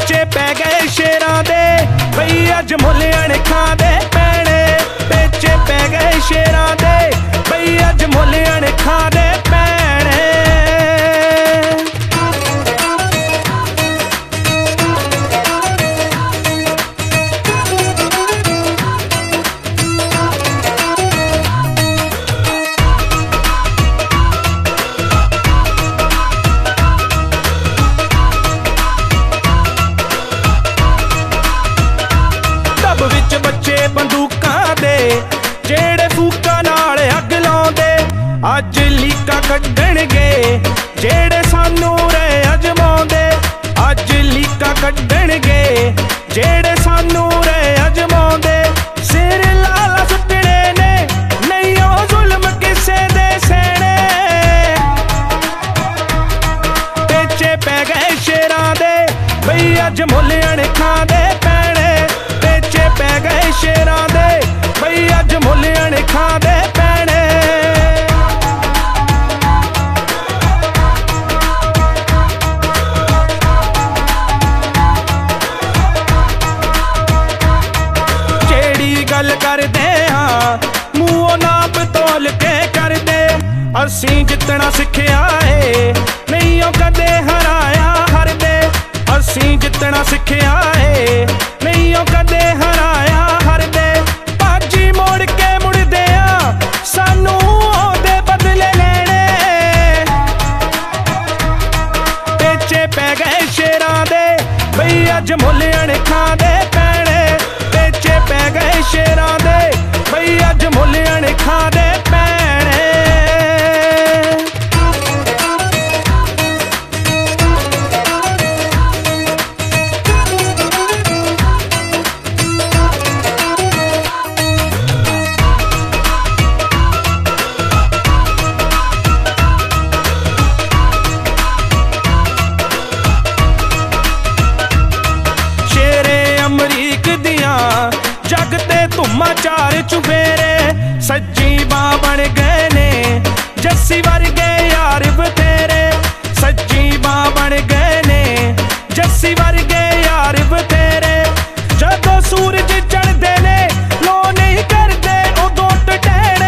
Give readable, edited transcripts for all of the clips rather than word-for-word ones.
पेचे पै गए शेरां दे बई अज मुल अणखां दे पैणे। पेचे पै गए शेरां दे बई अज मुल अणखां दे पैणे। बच्चे बंदूकां दे जेड़े फूकां नाल अग लाउंदे अज लीकां कड्डणगे जेड़े सानू रे अजमाउंदे। अज लीकां कड्डणगे जेड़े सानू रे अजमाउंदे। सिर लाला सुट्टणे ने नहीं ओ जुल्म किसे दे सहणे। पेचे पै गए शेरां दे बई अज मुल अणखां दे पैणे। पेचे पै गए शेरां दे बई अज मुल अणखां दे पैणे। जेड़ी गल करदे हां मूंहों नाप तोल के करदे। असीं जितना सिक्खिया है नहीं ओ कदे हराया हरदे। असीं जितना सिक्खिया है नहीं ओ कदे हराया हरदे। भाजी मोड़ के मुड़दे आ सानू ओदे बदले लेने। पेचे पै गए शेरां दे बई अज मुल अणखां दे पैणे। पेचे पै गए शेरां दे बई अज मुल अणखां दे पैणे। जग ते धुम्मा चार चुफेरे सज्जी बां बन गए ने जस्सी वर्गे यार बथेरे। सज्जी बां बन गए ने जस्सी वर्गे यार बथेरे। जदों सूरज चढ़दे ने लो नहीं करदे उदों टटैणे।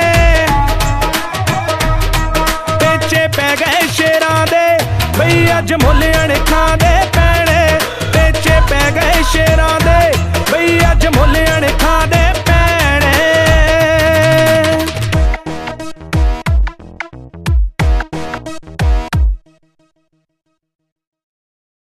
पेचे पै गए शेरां दे बई अज मुल अणखां दे पैणे। पेचे पै गए शेरां दे